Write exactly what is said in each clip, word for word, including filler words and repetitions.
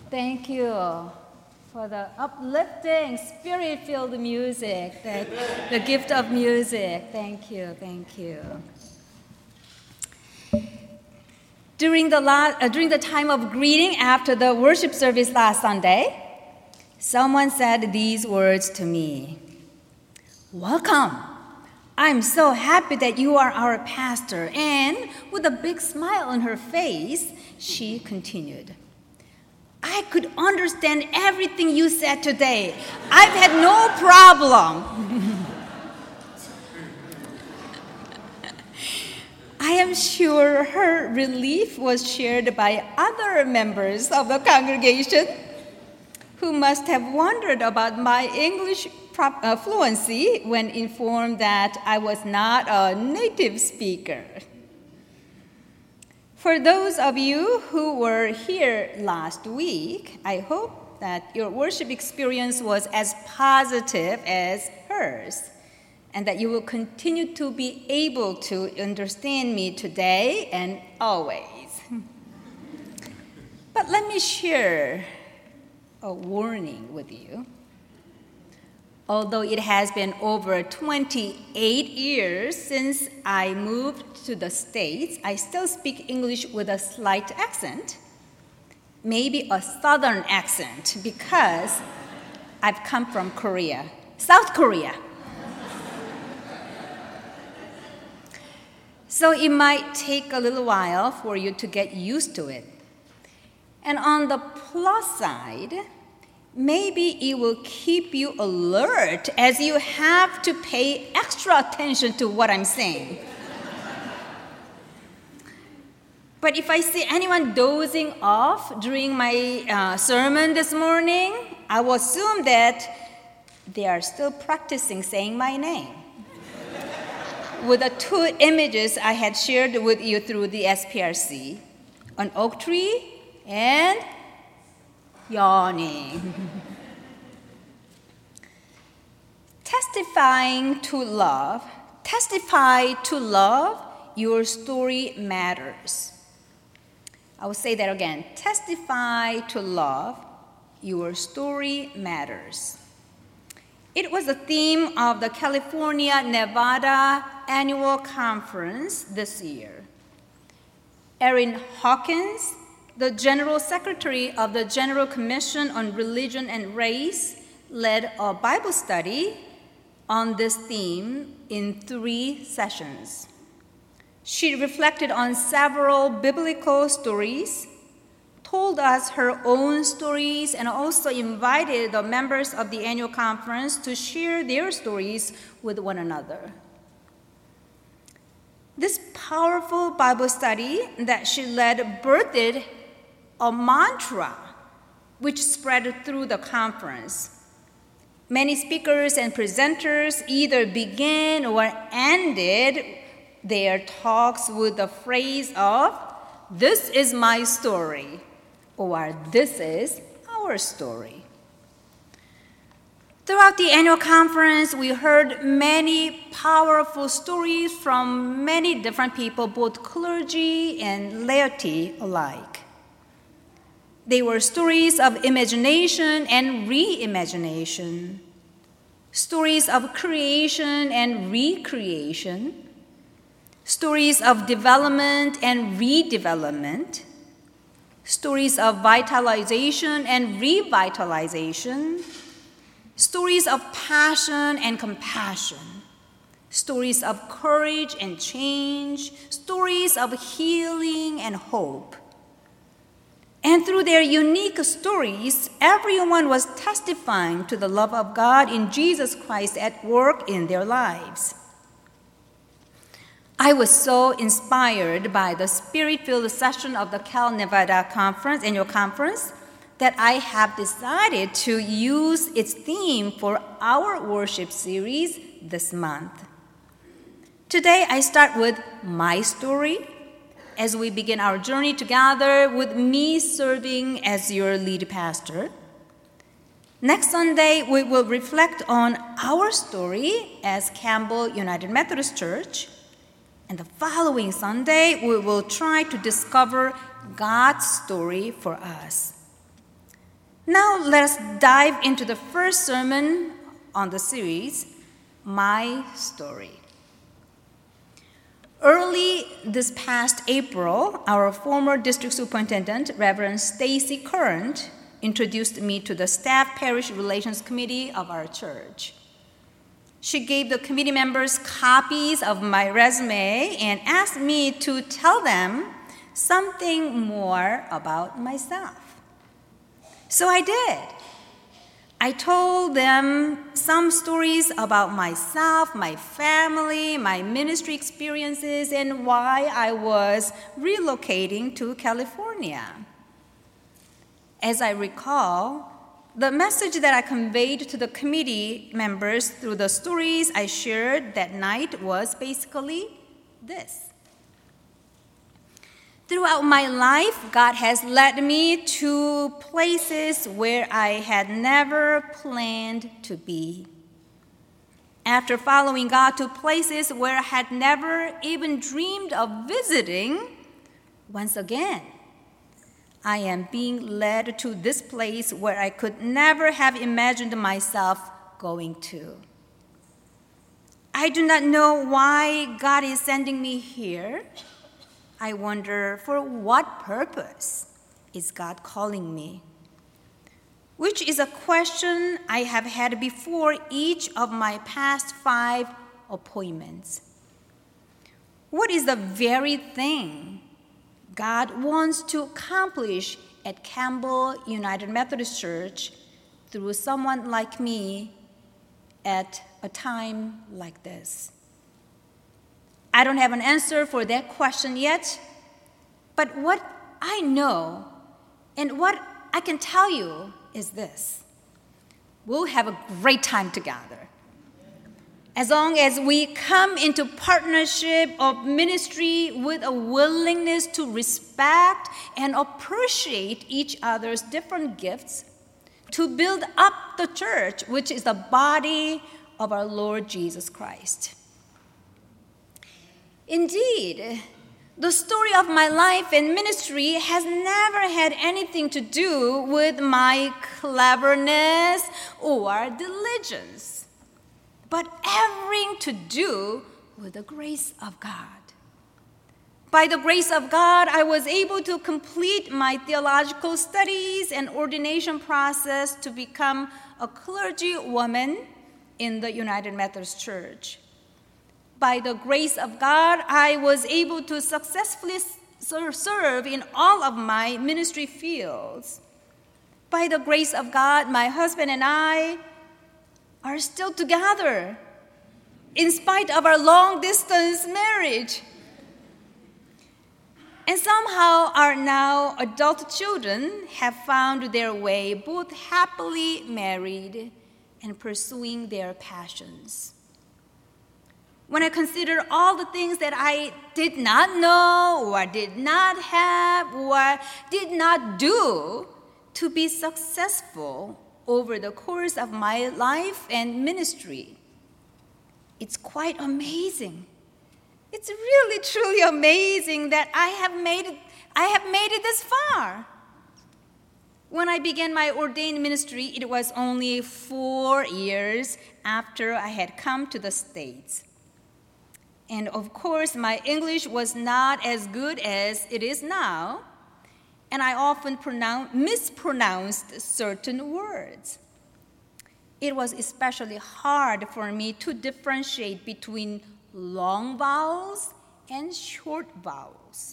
Thank you for the uplifting, spirit-filled music, the, the gift of music. Thank you, thank you. During the, last, uh, during the time of greeting after the worship service last Sunday, someone said these words to me. Welcome. I'm so happy that you are our pastor. And with a big smile on her face, she continued. I could understand everything you said today. I've had no problem. I am sure her relief was shared by other members of the congregation who must have wondered about my English uh, fluency when informed that I was not a native speaker. For those of you who were here last week, I hope that your worship experience was as positive as hers, and that you will continue to be able to understand me today and always. But let me share a warning with you. Although it has been over twenty-eight years since I moved to the States, I still speak English with a slight accent, maybe a southern accent, because I've come from Korea, South Korea. So it might take a little while for you to get used to it. And on the plus side, maybe it will keep you alert as you have to pay extra attention to what I'm saying. But if I see anyone dozing off during my uh, sermon this morning, I will assume that they are still practicing saying my name. With the two images I had shared with you through the S P R C, an oak tree and yawning. Testifying to love, testify to love, your story matters. I will say that again. Testify to love, your story matters. It was the theme of the California, Nevada Annual Conference this year. Erin Hawkins, the General Secretary of the General Commission on Religion and Race, led a Bible study on this theme in three sessions. She reflected on several biblical stories, told us her own stories, and also invited the members of the annual conference to share their stories with one another. This powerful Bible study that she led birthed a mantra which spread through the conference. Many speakers and presenters either began or ended their talks with the phrase of, "This is my story," or "This is our story." Throughout the annual conference, we heard many powerful stories from many different people, both clergy and laity alike. They were stories of imagination and reimagination, stories of creation and recreation, stories of development and redevelopment, stories of vitalization and revitalization, stories of passion and compassion, stories of courage and change, stories of healing and hope. And through their unique stories, everyone was testifying to the love of God in Jesus Christ at work in their lives. I was so inspired by the spirit-filled session of the Cal Nevada Conference, annual conference, that I have decided to use its theme for our worship series this month. Today, I start with my story as we begin our journey together with me serving as your lead pastor. Next Sunday, we will reflect on our story as Campbell United Methodist Church. And the following Sunday, we will try to discover God's story for us. Now let us dive into the first sermon on the series, My Story. Early this past April, our former district superintendent, Reverend Stacy Current, introduced me to the staff parish relations committee of our church. She gave the committee members copies of my resume and asked me to tell them something more about myself. So I did. I told them some stories about myself, my family, my ministry experiences, and why I was relocating to California. As I recall, the message that I conveyed to the committee members through the stories I shared that night was basically this. Throughout my life, God has led me to places where I had never planned to be. After following God to places where I had never even dreamed of visiting, once again, I am being led to this place where I could never have imagined myself going to. I do not know why God is sending me here. I wonder, for what purpose is God calling me? Which is a question I have had before each of my past five appointments. What is the very thing God wants to accomplish at Campbell United Methodist Church through someone like me at a time like this? I don't have an answer for that question yet, but what I know and what I can tell you is this. We'll have a great time together. As long as we come into partnership of ministry with a willingness to respect and appreciate each other's different gifts, to build up the church, which is the body of our Lord Jesus Christ. Indeed, the story of my life and ministry has never had anything to do with my cleverness or diligence, but everything to do with the grace of God. By the grace of God, I was able to complete my theological studies and ordination process to become a clergy woman in the United Methodist Church. By the grace of God, I was able to successfully serve in all of my ministry fields. By the grace of God, my husband and I are still together in spite of our long-distance marriage. And somehow our now adult children have found their way both happily married and pursuing their passions. When I consider all the things that I did not know or did not have or did not do to be successful over the course of my life and ministry, it's quite amazing. It's really, truly amazing that I have made it, I have made it this far. When I began my ordained ministry, it was only four years after I had come to the States. And of course, my English was not as good as it is now, and I often pronoun- mispronounced certain words. It was especially hard for me to differentiate between long vowels and short vowels.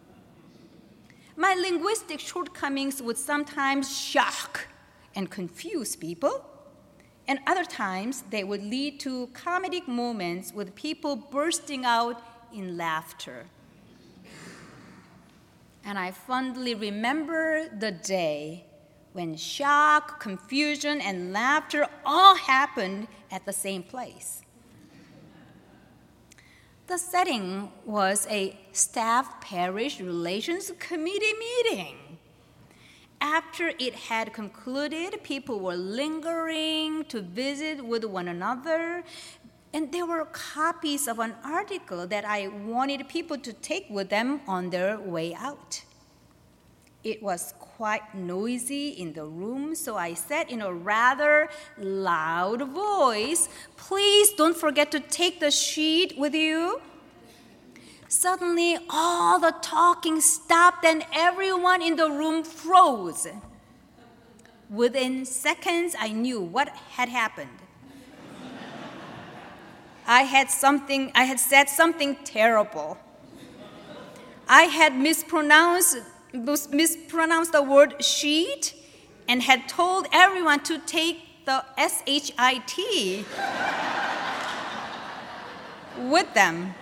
My linguistic shortcomings would sometimes shock and confuse people, and other times they would lead to comedic moments with people bursting out in laughter. And I fondly remember the day when shock, confusion, and laughter all happened at the same place. The setting was a staff parish relations committee meeting. After it had concluded, people were lingering to visit with one another, and there were copies of an article that I wanted people to take with them on their way out. It was quite noisy in the room, so I said in a rather loud voice, "Please don't forget to take the sheet with you." Suddenly, all the talking stopped and everyone in the room froze. Within seconds, I knew what had happened. I had something, I had said something terrible. I had mispronounced, mispronounced the word sheet and had told everyone to take the S H I T with them.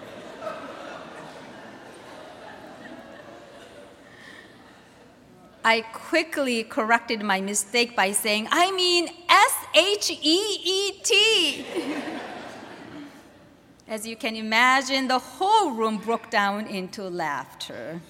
I quickly corrected my mistake by saying, "I mean S H E E T." As you can imagine, the whole room broke down into laughter.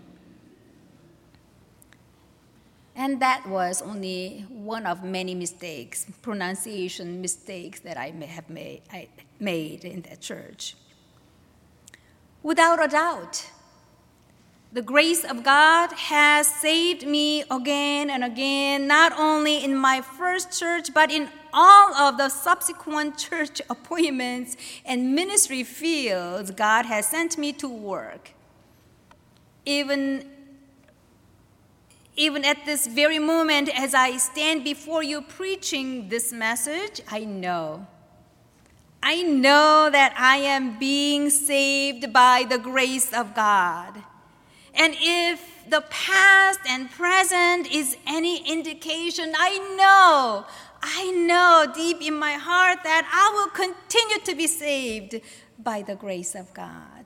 And that was only one of many mistakes, pronunciation mistakes that I may have made, I made in that church. Without a doubt, the grace of God has saved me again and again, not only in my first church, but in all of the subsequent church appointments and ministry fields God has sent me to work. Even, even at this very moment, as I stand before you preaching this message, I know. I know that I am being saved by the grace of God. And if the past and present is any indication, I know, I know deep in my heart that I will continue to be saved by the grace of God.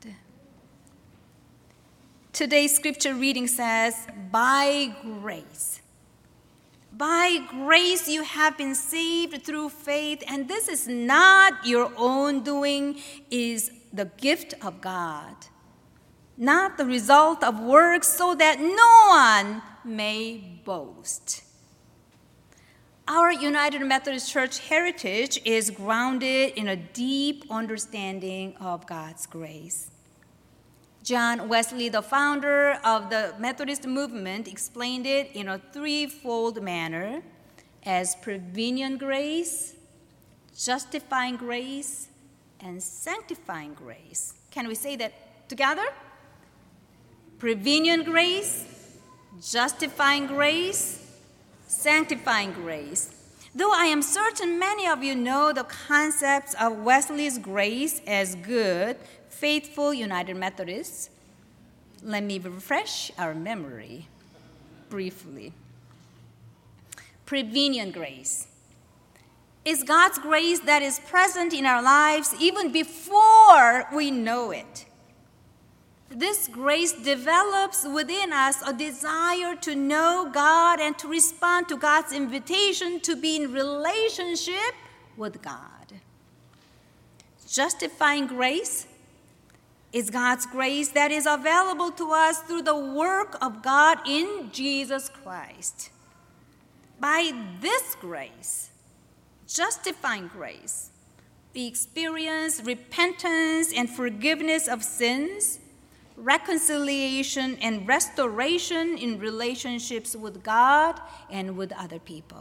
Today's scripture reading says, "By grace. By grace you have been saved through faith, and this is not your own doing, it is the gift of God. Not the result of works, so that no one may boast." Our United Methodist Church heritage is grounded in a deep understanding of God's grace. John Wesley, the founder of the Methodist movement, explained it in a threefold manner as prevenient grace, justifying grace, and sanctifying grace. Can we say that together? Prevenient grace, justifying grace, sanctifying grace. Though I am certain many of you know the concepts of Wesley's grace as good, faithful United Methodists, let me refresh our memory briefly. Prevenient grace is God's grace that is present in our lives even before we know it. This grace develops within us a desire to know God and to respond to God's invitation to be in relationship with God. Justifying grace is God's grace that is available to us through the work of God in Jesus Christ. By this grace, justifying grace, we experience repentance and forgiveness of sins, reconciliation and restoration in relationships with God and with other people.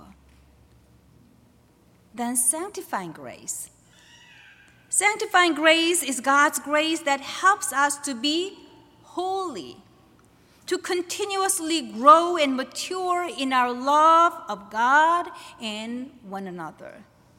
Then sanctifying grace. Sanctifying grace is God's grace that helps us to be holy, to continuously grow and mature in our love of God and one another.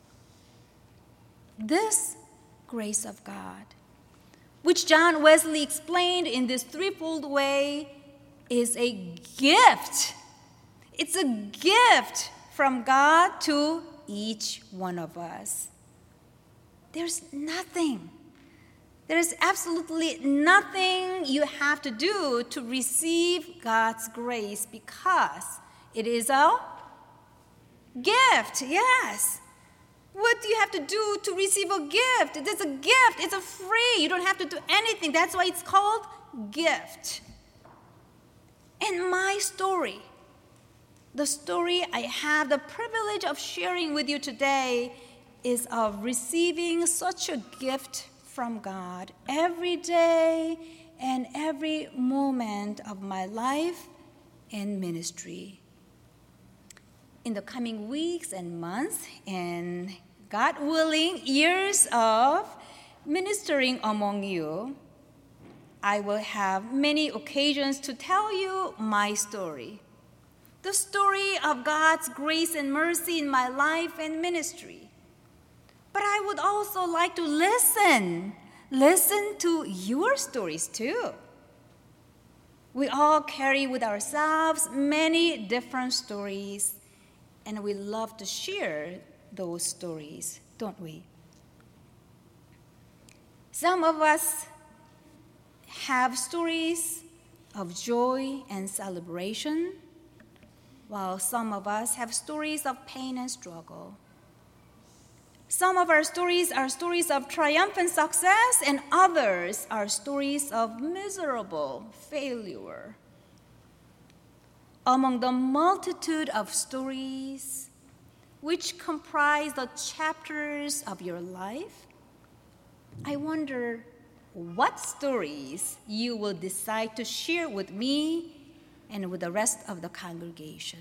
This grace of God, which John Wesley explained in this threefold way, is a gift. It's a gift from God to each one of us. There's nothing, there's absolutely nothing you have to do to receive God's grace because it is a gift, yes. What do you have to do to receive a gift? It's a gift. It's a free. You don't have to do anything. That's why it's called gift. And my story, the story I have the privilege of sharing with you today, is of receiving such a gift from God every day and every moment of my life and ministry. In the coming weeks and months, and God willing, years of ministering among you, I will have many occasions to tell you my story, the story of God's grace and mercy in my life and ministry. But I would also like to listen, listen to your stories too. We all carry with ourselves many different stories, and we love to share those stories, don't we? Some of us have stories of joy and celebration, while some of us have stories of pain and struggle. Some of our stories are stories of triumphant success, and others are stories of miserable failure. Among the multitude of stories which comprise the chapters of your life, I wonder what stories you will decide to share with me and with the rest of the congregation.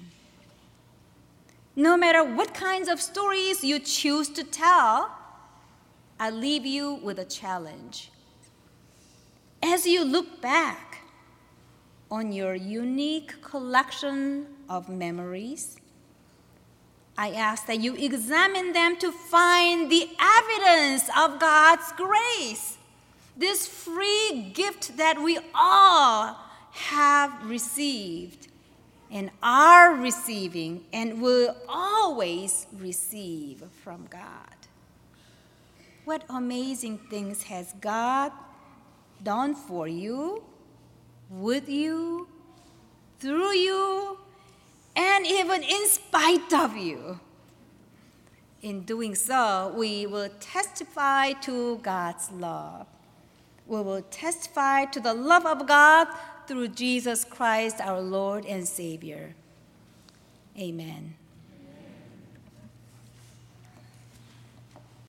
No matter what kinds of stories you choose to tell, I leave you with a challenge. As you look back on your unique collection of memories, I ask that you examine them to find the evidence of God's grace, this free gift that we all have received and are receiving and will always receive from God. What amazing things has God done for you, with you, through you, and even in spite of you. In doing so, we will testify to God's love. We will testify to the love of God through Jesus Christ, our Lord and Savior. Amen.